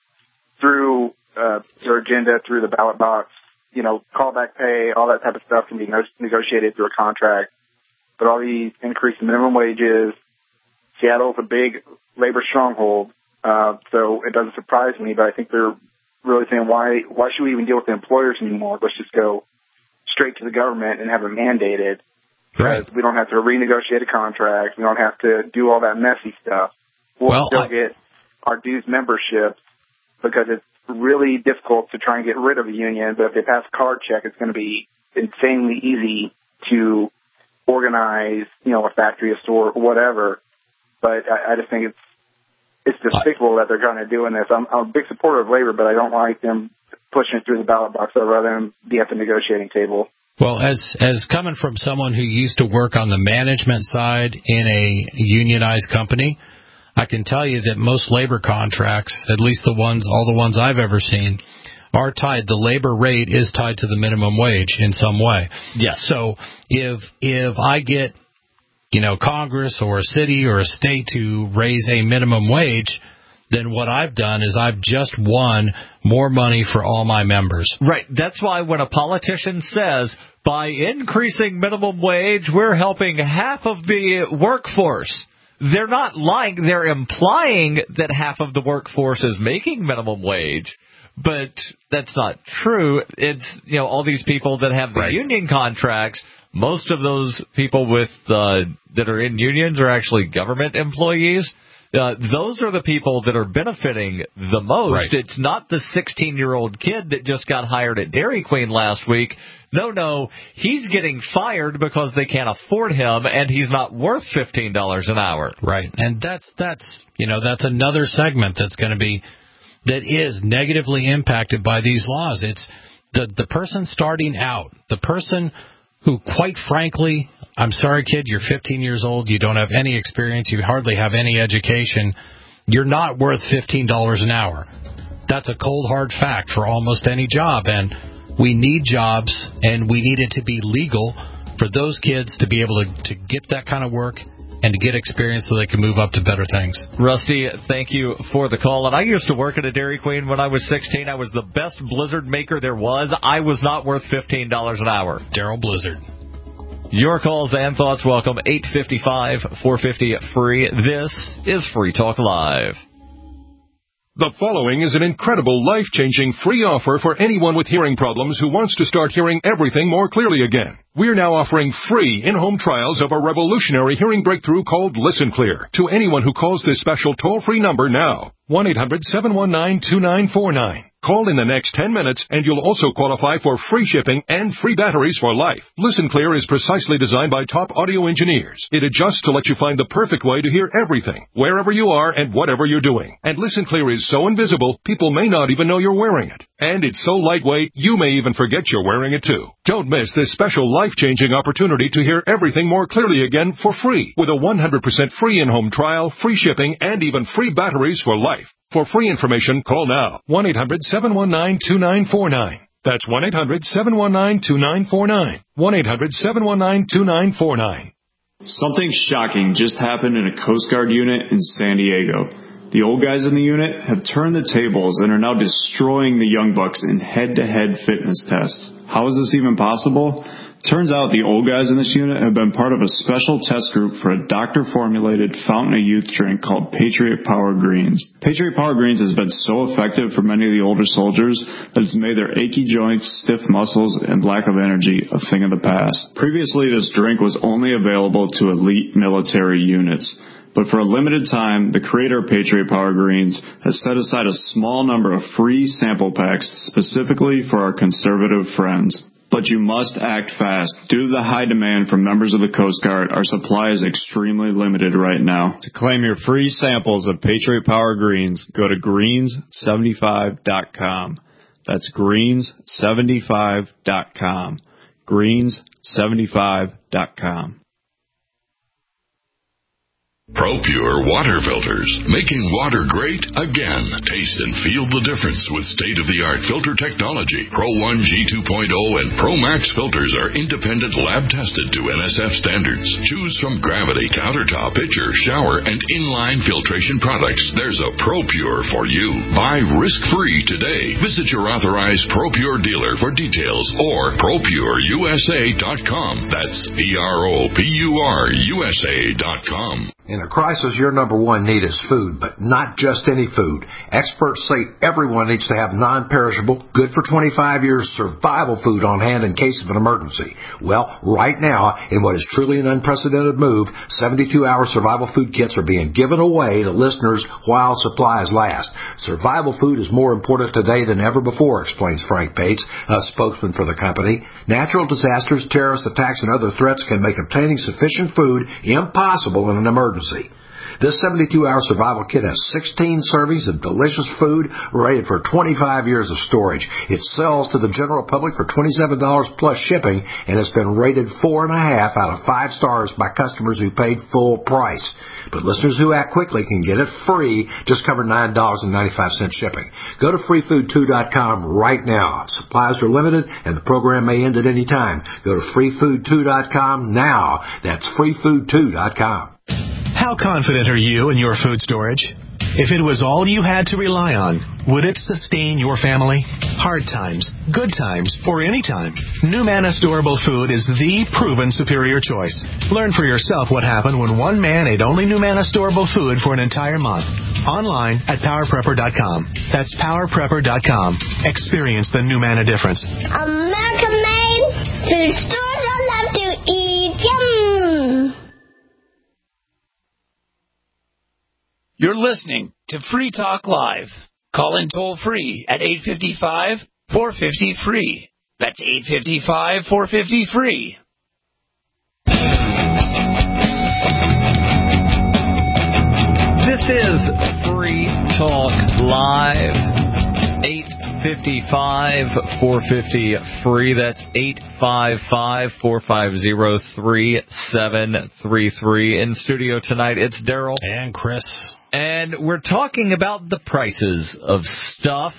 Speaker 19: through uh, their agenda through the ballot box. You know, callback pay, all that type of stuff can be no- negotiated through a contract. But all these increased minimum wages, Seattle's a big labor stronghold, uh, so it doesn't surprise me. But I think they're really saying, why why should we even deal with the employers anymore? Let's just go straight to the government and have it mandated.
Speaker 3: Right.
Speaker 19: Because we don't have to renegotiate a contract. We don't have to do all that messy stuff. We'll
Speaker 4: Well,
Speaker 19: still
Speaker 4: I-
Speaker 19: get our dues membership because it's really difficult to try and get rid of a union. But if they pass a card check, it's going to be insanely easy to organize, you know, a factory, a store, whatever. But I, I just think it's it's despicable that they're kind of doing this. I'm, I'm a big supporter of labor, but I don't like them pushing it through the ballot box. I'd rather them be at the negotiating table.
Speaker 4: Well, as as coming from someone who used to work on the management side in a unionized company, I can tell you that most labor contracts, at least the ones, all the ones I've ever seen, are tied. The labor rate is tied to the minimum wage in some way.
Speaker 3: Yes.
Speaker 4: So if if I get, you know, Congress or a city or a state to raise a minimum wage, then what I've done is I've just won more money for all my members.
Speaker 3: Right. That's why when a politician says, by increasing minimum wage, we're helping half of the workforce, they're not lying. They're implying that half of the workforce is making minimum wage. But that's not true. It's, you know, all these people that have the
Speaker 4: right.
Speaker 3: union contracts, most of those people with uh, that are in unions are actually government employees. Uh, those are the people that are benefiting the most.
Speaker 4: Right.
Speaker 3: It's not the sixteen-year-old kid that just got hired at Dairy Queen last week. No, no, he's getting fired because they can't afford him, and he's not worth fifteen dollars an hour.
Speaker 4: Right, and that's that's you know that's another segment that's going to be that is negatively impacted by these laws. It's the the person starting out, the person who, quite frankly, I'm sorry, kid, you're fifteen years old, you don't have any experience, you hardly have any education, you're not worth fifteen dollars an hour. That's a cold, hard fact for almost any job, and we need jobs, and we need it to be legal for those kids to be able to, to get that kind of work and to get experience so they can move up to better things.
Speaker 3: Rusty, thank you for the call. And I used to work at a Dairy Queen when I was sixteen. I was the best Blizzard maker there was. I was not worth fifteen dollars an hour.
Speaker 4: Daryl Blizzard.
Speaker 3: Your calls and thoughts welcome. eight five five, four five zero, free. This is Free Talk Live.
Speaker 20: The following is an incredible, life-changing free offer for anyone with hearing problems who wants to start hearing everything more clearly again. We're now offering free in-home trials of a revolutionary hearing breakthrough called Listen Clear to anyone who calls this special toll-free number now. one eight hundred, seven one nine, two nine four nine. Call in the next ten minutes, and you'll also qualify for free shipping and free batteries for life. Listen Clear is precisely designed by top audio engineers. It adjusts to let you find the perfect way to hear everything, wherever you are and whatever you're doing. And Listen Clear is so invisible, people may not even know you're wearing it. And it's so lightweight, you may even forget you're wearing it too. Don't miss this special life-changing opportunity to hear everything more clearly again for free, with a one hundred percent free in-home trial, free shipping, and even free batteries for life. For free information, call now. one eight hundred, seven one nine, two nine four nine. That's one eight hundred, seven one nine, two nine four nine. one eight hundred, seven one nine, two nine four nine.
Speaker 21: Something shocking just happened in a Coast Guard unit in San Diego. The old guys in the unit have turned the tables and are now destroying the young bucks in head-to-head fitness tests. How is this even possible? Turns out the old guys in this unit have been part of a special test group for a doctor-formulated fountain of youth drink called Patriot Power Greens. Patriot Power Greens has been so effective for many of the older soldiers that it's made their achy joints, stiff muscles, and lack of energy a thing of the past. Previously, this drink was only available to elite military units. But for a limited time, the creator of Patriot Power Greens has set aside a small number of free sample packs specifically for our conservative friends. But you must act fast. Due to the high demand from members of the Coast Guard, our supply is extremely limited right now. To claim your free samples of Patriot Power Greens, go to greens seventy-five dot com. That's greens seventy-five dot com. greens seventy-five dot com.
Speaker 5: ProPure water filters, making water great again. Taste and feel the difference with state-of-the-art filter technology. Pro one G two point oh and Pro Max filters are independent lab-tested to N S F standards. Choose from Gravity, Countertop, Pitcher, Shower, and Inline filtration products. There's a ProPure for you. Buy risk-free today. Visit your authorized ProPure dealer for details or Pro Pure U S A dot com. That's P R O P U R U S A dot com.
Speaker 22: In a crisis, your number one need is food, but not just any food. Experts say everyone needs to have non-perishable, good for twenty-five years survival food on hand in case of an emergency. Well, right now, in what is truly an unprecedented move, seventy-two hour survival food kits are being given away to listeners while supplies last. Survival food is more important today than ever before, explains Frank Bates, a spokesman for the company. Natural disasters, terrorist attacks, and other threats can make obtaining sufficient food impossible in an emergency. This seventy-two hour survival kit has sixteen servings of delicious food rated for twenty-five years of storage. It sells to the general public for twenty-seven dollars plus shipping, and it's been rated four and a half out of five stars by customers who paid full price. But listeners who act quickly can get it free, just cover nine dollars and ninety-five cents shipping. Go to free food two dot com right now. Supplies are limited, and the program may end at any time. Go to free food two dot com now. That's free food two dot com.
Speaker 8: How confident are you in your food storage? If it was all you had to rely on, would it sustain your family? Hard times, good times, or any time, NuManna Storable Food is the proven superior choice. Learn for yourself what happened when one man ate only NuManna Storable Food for an entire month. Online at power prepper dot com. That's power prepper dot com. Experience the NuManna difference.
Speaker 9: American made food stores I love to eat. Yum!
Speaker 12: You're listening to Free Talk Live. Call in toll free at eight five five, four five zero, free. That's eight five five, four five zero, free.
Speaker 3: This is Free Talk Live. eight five five, four five zero, free. That's eight five five, four five zero, three seven three three. In studio tonight, it's Daryl.
Speaker 4: And Chris.
Speaker 3: And we're talking about the prices of stuff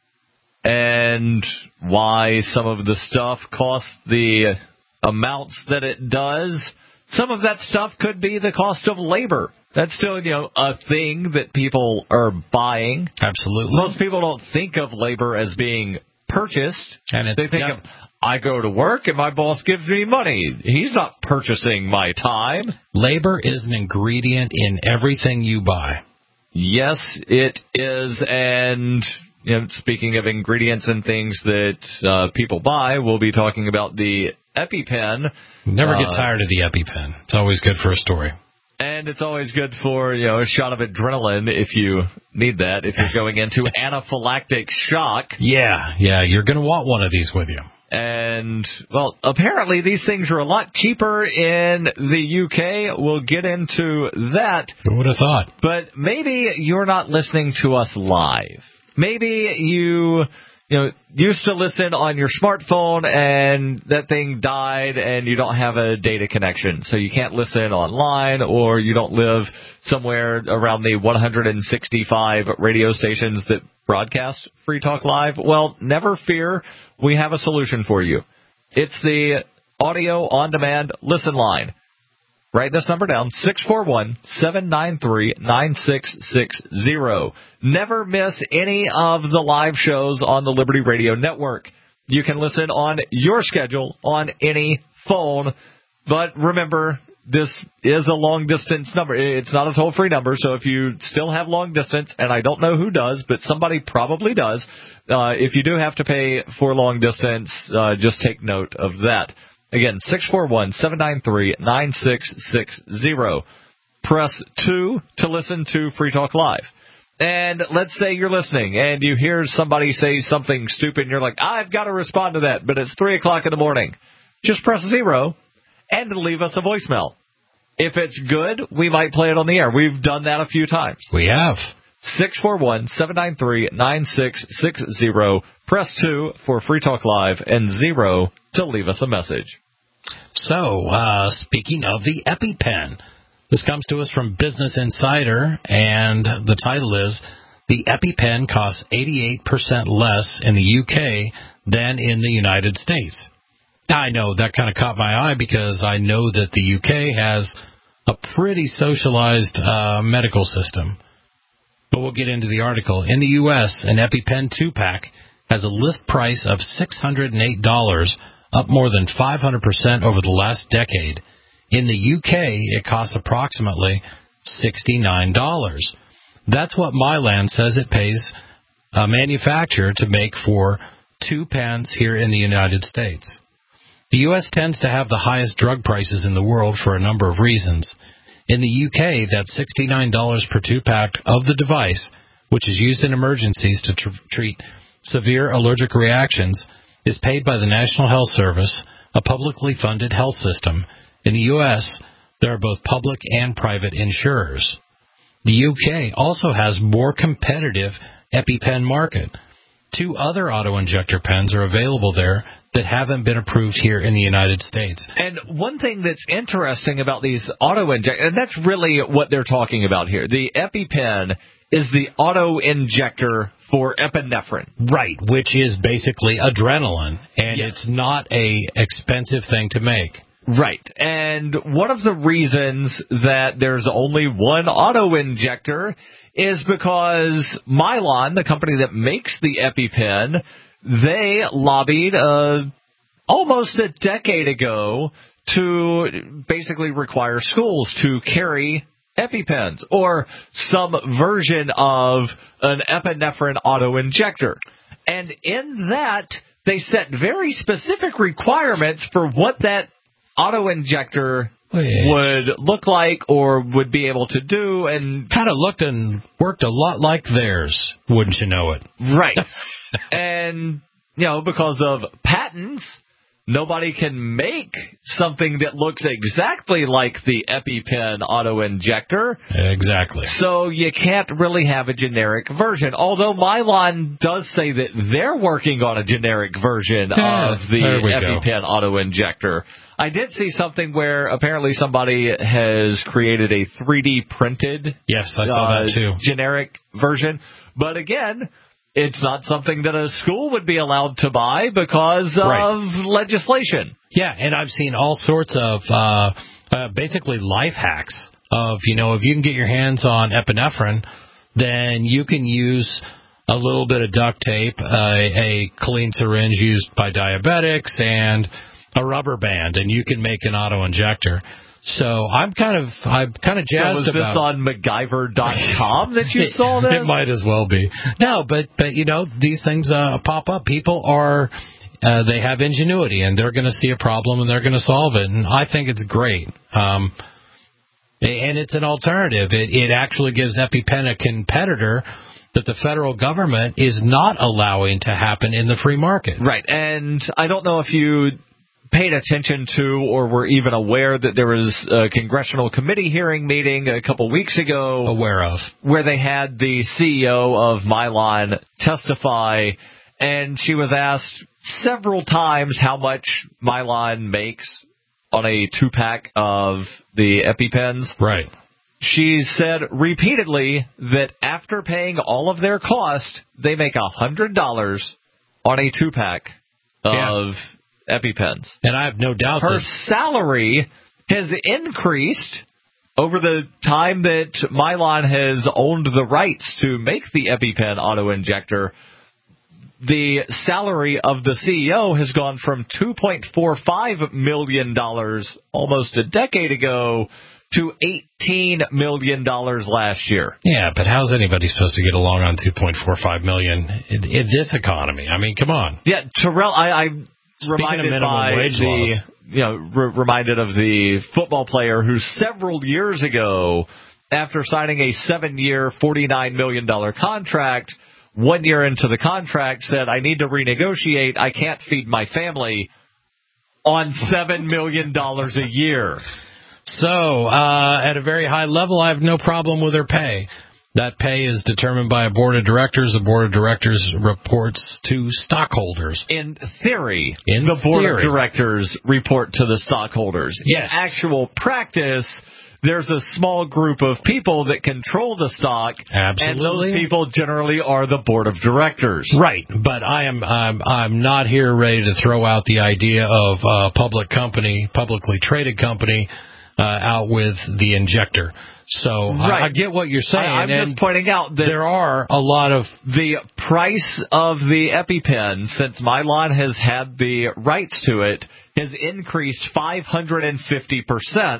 Speaker 3: and why some of the stuff costs the amounts that it does. Some of that stuff could be the cost of labor. That's still, you know, a thing that people are buying.
Speaker 4: Absolutely.
Speaker 3: Most people don't think of labor as being purchased.
Speaker 4: And it's,
Speaker 3: they think
Speaker 4: yeah.
Speaker 3: of, I go to work and my boss gives me money. He's not purchasing my time.
Speaker 4: Labor is an ingredient in everything you buy.
Speaker 3: Yes, it is. And you know, speaking of ingredients and things that uh, people buy, we'll be talking about the EpiPen.
Speaker 4: Never get
Speaker 3: uh,
Speaker 4: tired of the EpiPen. It's always good for a story.
Speaker 3: And it's always good for, you know, a shot of adrenaline if you need that, if you're going into anaphylactic shock.
Speaker 4: Yeah, yeah, you're going to want one of these with you.
Speaker 3: And, well, apparently these things are a lot cheaper in the U K. We'll get into that.
Speaker 4: Who would have thought?
Speaker 3: But maybe you're not listening to us live. Maybe you... You know, used to listen on your smartphone and that thing died and you don't have a data connection. So you can't listen online, or you don't live somewhere around the one hundred sixty-five radio stations that broadcast Free Talk Live. Well, never fear. We have a solution for you. It's the audio on demand listen line. Write this number down, six four one, seven nine three, nine six six zero. Never miss any of the live shows on the Liberty Radio Network. You can listen on your schedule on any phone. But remember, this is a long-distance number. It's not a toll-free number, so if you still have long distance, and I don't know who does, but somebody probably does, uh, if you do have to pay for long distance, uh, just take note of that. Again, six four one, seven nine three, nine six six zero. Press two to listen to Free Talk Live. And let's say you're listening and you hear somebody say something stupid and you're like, I've got to respond to that, but it's three o'clock in the morning. Just press zero and leave us a voicemail. If it's good, we might play it on the air. We've done that a few times.
Speaker 4: We have.
Speaker 3: six four one, seven nine three, nine six six zero. Press two for Free Talk Live and zero to leave us a message.
Speaker 4: So, uh, speaking of the EpiPen, This comes to us from Business Insider, and the title is, "The EpiPen costs eighty-eight percent less in the U K than in the United States." I know that kind of caught my eye because I know that the U K has a pretty socialized uh, medical system. But we'll get into the article. In the U S, an EpiPen two-pack has a list price of six hundred eight dollars, up more than five hundred percent over the last decade. In the U K, it costs approximately sixty-nine dollars. That's what Mylan says it pays a manufacturer to make for two pens here in the United States. The U S tends to have the highest drug prices in the world for a number of reasons. In the U K, that's sixty-nine dollars per two-pack of the device, which is used in emergencies to tr- treat severe allergic reactions, is paid by the National Health Service, a publicly funded health system. In the U S, there are both public and private insurers. The U K also has more competitive EpiPen market. Two other auto-injector pens are available there that haven't been approved here in the United States.
Speaker 3: And one thing that's interesting about these auto-injectors, and that's really what they're talking about here. The EpiPen is the auto-injector for epinephrine.
Speaker 4: Right, which is basically adrenaline, and
Speaker 3: yes.
Speaker 4: It's not a expensive thing to make.
Speaker 3: Right, and one of the reasons that there's only one auto-injector is because Mylan, the company that makes the EpiPen, they lobbied uh, almost a decade ago to basically require schools to carry EpiPens or some version of an epinephrine auto-injector. And in that, they set very specific requirements for what that auto-injector would look like or would be able to do, and
Speaker 4: kind of looked and worked a lot like theirs, wouldn't you know it?
Speaker 3: Right. And, you know, because of patents, nobody can make something that looks exactly like the EpiPen auto-injector.
Speaker 4: Exactly.
Speaker 3: So you can't really have a generic version, although Mylan does say that they're working on a generic version
Speaker 4: yeah,
Speaker 3: of the EpiPen
Speaker 4: go.
Speaker 3: auto-injector. I did see something where apparently somebody has created a three D printed
Speaker 4: yes, I saw
Speaker 3: uh,
Speaker 4: that too.
Speaker 3: generic version. But again, it's not something that a school would be allowed to buy because of
Speaker 4: right.
Speaker 3: legislation.
Speaker 4: Yeah, and I've seen all sorts of uh, uh, basically life hacks of, you know, if you can get your hands on epinephrine, then you can use a little bit of duct tape, uh, a clean syringe used by diabetics, and a rubber band, and you can make an auto-injector. So I'm kind of I'm kind of jazzed
Speaker 3: so was
Speaker 4: about.
Speaker 3: this on MacGyver dot com that you saw this?
Speaker 4: It might as well be. No, but but you know these things uh, pop up. People are uh, they have ingenuity, and they're going to see a problem and they're going to solve it. And I think it's great. Um, and it's an alternative. It it actually gives EpiPen a competitor that the federal government is not allowing to happen in the free market.
Speaker 3: Right, and I don't know if you paid attention to or were even aware that there was a congressional committee hearing meeting a couple weeks ago.
Speaker 4: Aware of.
Speaker 3: Where they had the C E O of Mylan testify, and she was asked several times how much Mylan makes on a two-pack of the EpiPens.
Speaker 4: Right.
Speaker 3: She said repeatedly that after paying all of their cost, they make one hundred dollars on a two-pack of
Speaker 4: yeah.
Speaker 3: EpiPens.
Speaker 4: And I have no doubt
Speaker 3: her
Speaker 4: that
Speaker 3: salary has increased over the time that Mylan has owned the rights to make the EpiPen auto-injector. The salary of the C E O has gone from two point four five million dollars almost a decade ago to eighteen million dollars last year.
Speaker 4: Yeah, but how's anybody supposed to get along on two point four five million dollars in, in this economy? I mean, come on.
Speaker 3: Yeah, Terrell, I, I
Speaker 4: Speaking
Speaker 3: reminded
Speaker 4: of minimum
Speaker 3: by
Speaker 4: wage
Speaker 3: the,
Speaker 4: laws.
Speaker 3: you know, re- reminded of the football player who several years ago, after signing a seven-year, forty-nine million dollars contract, one year into the contract said, I need to renegotiate. I can't feed my family on seven million dollars a year.
Speaker 4: So, uh, at a very high level, I have no problem with their pay. That pay is determined by a board of directors. The board of directors reports to stockholders.
Speaker 3: In theory,
Speaker 4: In
Speaker 3: the board
Speaker 4: theory.
Speaker 3: of directors report to the stockholders.
Speaker 4: Yes.
Speaker 3: In actual practice, there's a small group of people that control the stock.
Speaker 4: Absolutely.
Speaker 3: And those people generally are the board of directors.
Speaker 4: Right. But I am I'm I'm not here ready to throw out the idea of a public company, publicly traded company, uh, out with the injector. So
Speaker 3: right.
Speaker 4: I, I get what you're saying.
Speaker 3: I, I'm
Speaker 4: and
Speaker 3: just pointing out that
Speaker 4: there are a lot of
Speaker 3: the price of the EpiPen, since Mylan has had the rights to it, has increased five hundred fifty percent.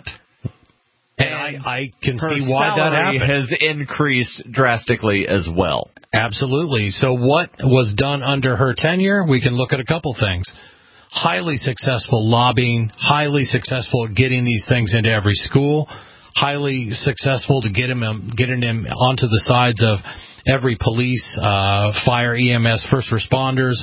Speaker 4: And, and I, I can see why that happened.
Speaker 3: Has increased drastically as well.
Speaker 4: Absolutely. So what was done under her tenure? We can look at a couple things. Highly successful lobbying, highly successful at getting these things into every school, highly successful to get him getting him onto the sides of every police, uh, fire, E M S, first responders.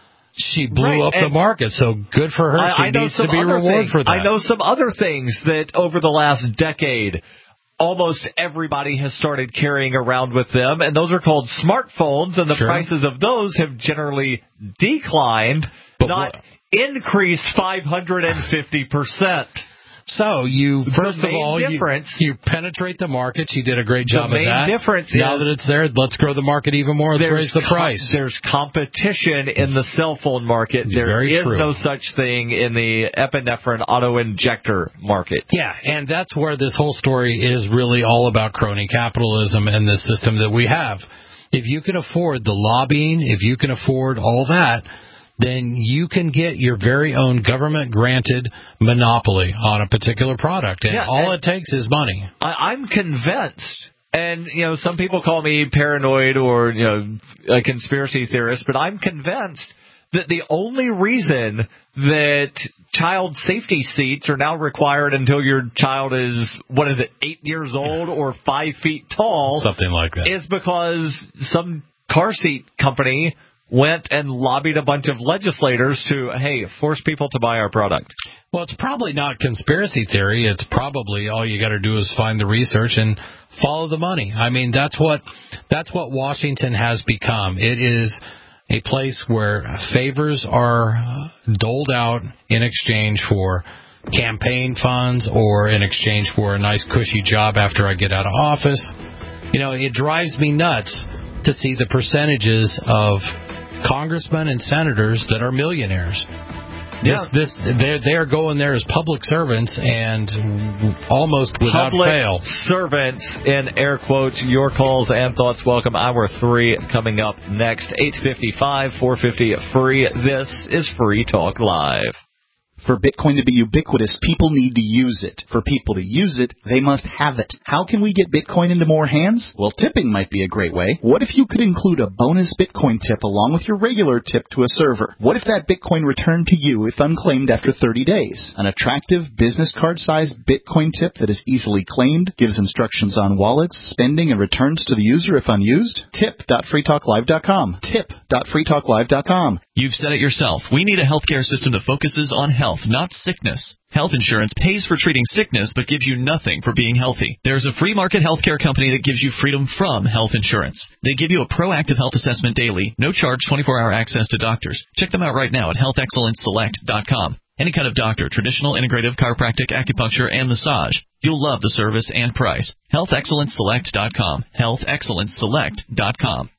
Speaker 4: She blew
Speaker 3: right.
Speaker 4: up
Speaker 3: and
Speaker 4: the market, so good for her. She
Speaker 3: I, I know
Speaker 4: needs
Speaker 3: some
Speaker 4: to be
Speaker 3: other
Speaker 4: rewarded
Speaker 3: things.
Speaker 4: for that.
Speaker 3: I know some other things that over the last decade, almost everybody has started carrying around with them, and those are called smartphones, and the
Speaker 4: sure.
Speaker 3: prices of those have generally declined, but not what? increased five hundred fifty percent.
Speaker 4: So you, first of all, you, you penetrate the market. You did a great job
Speaker 3: of
Speaker 4: that.
Speaker 3: The main difference
Speaker 4: now
Speaker 3: is
Speaker 4: that it's there, let's grow the market even more. Let's raise the price.
Speaker 3: Com- there's competition in the cell phone market. There
Speaker 4: Very
Speaker 3: is
Speaker 4: true.
Speaker 3: no such thing in the epinephrine auto-injector market.
Speaker 4: Yeah, and that's where this whole story is really all about crony capitalism and the system that we have. If you can afford the lobbying, if you can afford all that, then you can get your very own government-granted monopoly on a particular product. And
Speaker 3: yeah,
Speaker 4: all
Speaker 3: and
Speaker 4: it takes is money.
Speaker 3: I, I'm convinced, and, you know, some people call me paranoid or, you know, a conspiracy theorist, but I'm convinced that the only reason that child safety seats are now required until your child is, what is it, eight years old or five feet tall,
Speaker 4: something like that,
Speaker 3: is because some car seat company went and lobbied a bunch of legislators to, hey, force people to buy our product.
Speaker 4: Well, it's probably not conspiracy theory. It's probably all you got to do is find the research and follow the money. I mean, that's what that's what Washington has become. It is a place where favors are doled out in exchange for campaign funds or in exchange for a nice cushy job after I get out of office. You know, it drives me nuts to see the percentages of congressmen and senators that are millionaires.
Speaker 3: Yeah.
Speaker 4: This, this, they're, they're going there as public servants and almost without
Speaker 3: public
Speaker 4: fail.
Speaker 3: servants, in air quotes. Your calls and thoughts welcome. Hour three coming up next. eight fifty-five, four fifty free. This is Free Talk Live.
Speaker 13: For Bitcoin to be ubiquitous, people need to use it. For people to use it, they must have it. How can we get Bitcoin into more hands? Well, tipping might be a great way. What if you could include a bonus Bitcoin tip along with your regular tip to a server? What if that Bitcoin returned to you if unclaimed after thirty days? An attractive business card-sized Bitcoin tip that is easily claimed, gives instructions on wallets, spending, and returns to the user if unused? tip dot free talk live dot com. tip dot free talk live dot com.
Speaker 6: You've said it yourself. We need a healthcare system that focuses on health, not sickness. Health insurance pays for treating sickness but gives you nothing for being healthy. There's a free market healthcare company that gives you freedom from health insurance. They give you a proactive health assessment daily, no charge, twenty-four hour access to doctors. Check them out right now at health excellence select dot com. Any kind of doctor, traditional, integrative, chiropractic, acupuncture, and massage. You'll love the service and price. health excellence select dot com. health excellence select dot com.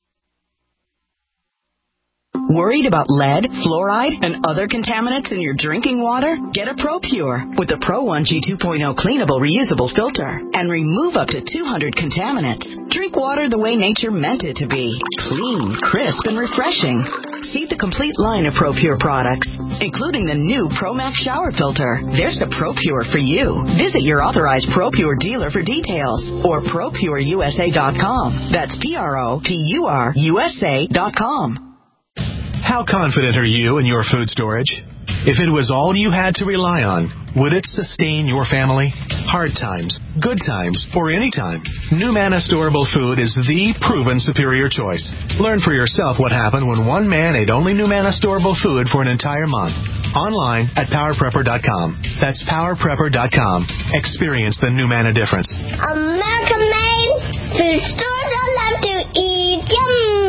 Speaker 7: Worried about lead, fluoride, and other contaminants in your drinking water? Get a ProPure with the Pro one G two point oh cleanable reusable filter and remove up to two hundred contaminants. Drink water the way nature meant it to be. Clean, crisp, and refreshing. See the complete line of ProPure products, including the new ProMax shower filter. There's a ProPure for you. Visit your authorized ProPure dealer for details or pro pure U S A dot com. That's P R O P U R U S A dot com.
Speaker 8: How confident are you in your food storage? If it was all you had to rely on, would it sustain your family? Hard times, good times, or any time, NuManna Storable Food is the proven superior choice. Learn for yourself what happened when one man ate only NuManna Storable Food for an entire month. Online at power prepper dot com. That's power prepper dot com. Experience the NuManna difference.
Speaker 9: American made food stores I love to eat. Yum!